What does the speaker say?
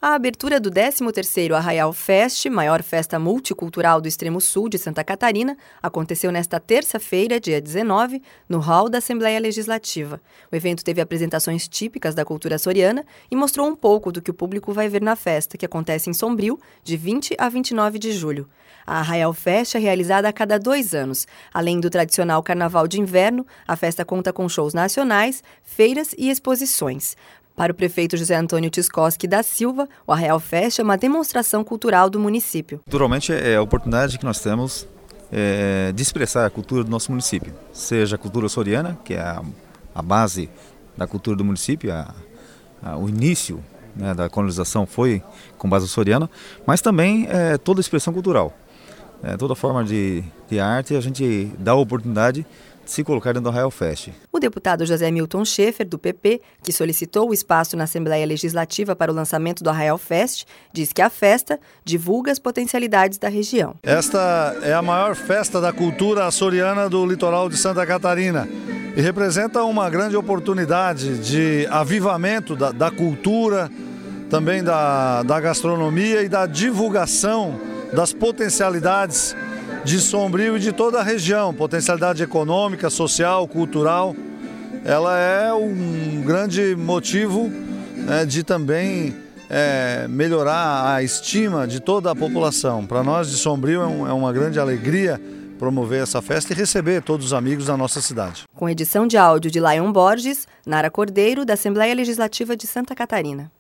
A abertura do 13º Arraial Fest, maior festa multicultural do extremo sul de Santa Catarina, aconteceu nesta terça-feira, dia 19, no hall da Assembleia Legislativa. O evento teve apresentações típicas da cultura açoriana e mostrou um pouco do que o público vai ver na festa, que acontece em Sombrio, de 20 a 29 de julho. A Arraial Fest é realizada a cada 2 anos. Além do tradicional Carnaval de Inverno, a festa conta com shows nacionais, feiras e exposições. Para o prefeito José Antônio Tiskoski da Silva, o Arraial Fest é uma demonstração cultural do município. Culturalmente é a oportunidade que nós temos de expressar a cultura do nosso município, seja a cultura açoriana, que é a base da cultura do município, o início, né, da colonização foi com base açoriana, mas também toda a expressão cultural, toda forma de arte, a gente dá a oportunidade de se colocar dentro do Arraial Fest. O deputado José Milton Schaefer, do PP, que solicitou o espaço na Assembleia Legislativa para o lançamento do Arraial Fest, diz que a festa divulga as potencialidades da região. Esta é a maior festa da cultura açoriana do litoral de Santa Catarina e representa uma grande oportunidade de avivamento da cultura, também da gastronomia e da divulgação das potencialidades de Sombrio e de toda a região, potencialidade econômica, social, cultural. Ela é um grande motivo de também melhorar a estima de toda a população. Para nós de Sombrio é uma grande alegria promover essa festa e receber todos os amigos da nossa cidade. Com edição de áudio de Lion Borges, Nara Cordeiro, da Assembleia Legislativa de Santa Catarina.